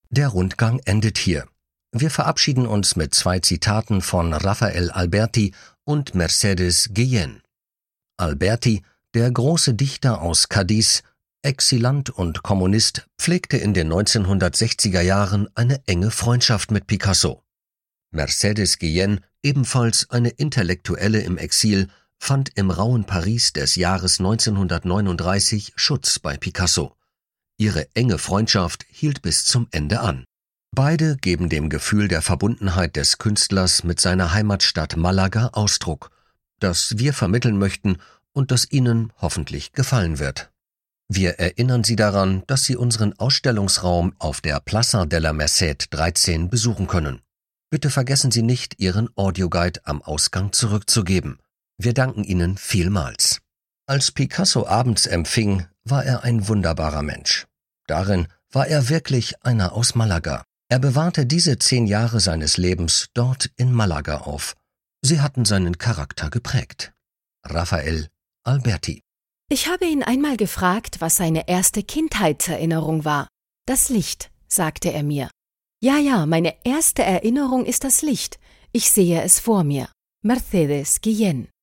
Der Rundgang endet hier. Wir verabschieden uns mit 2 Zitaten von Rafael Alberti und Mercedes Guillén. Alberti, der große Dichter aus Cádiz, Exilant und Kommunist, pflegte in den 1960er Jahren eine enge Freundschaft mit Picasso. Mercedes Guillén, ebenfalls eine Intellektuelle im Exil, fand im rauen Paris des Jahres 1939 Schutz bei Picasso. Ihre enge Freundschaft hielt bis zum Ende an. Beide geben dem Gefühl der Verbundenheit des Künstlers mit seiner Heimatstadt Malaga Ausdruck, das wir vermitteln möchten und das Ihnen hoffentlich gefallen wird. Wir erinnern Sie daran, dass Sie unseren Ausstellungsraum auf der Plaça de la Merced 13 besuchen können. Bitte vergessen Sie nicht, Ihren Audioguide am Ausgang zurückzugeben. Wir danken Ihnen vielmals. Als Picasso abends empfing, war er ein wunderbarer Mensch. Darin war er wirklich einer aus Malaga. Er bewahrte diese 10 Jahre seines Lebens dort in Malaga auf. Sie hatten seinen Charakter geprägt. Rafael Alberti. Ich habe ihn einmal gefragt, was seine erste Kindheitserinnerung war. Das Licht, sagte er mir. Ja, meine erste Erinnerung ist das Licht. Ich sehe es vor mir. Mercedes Guillén.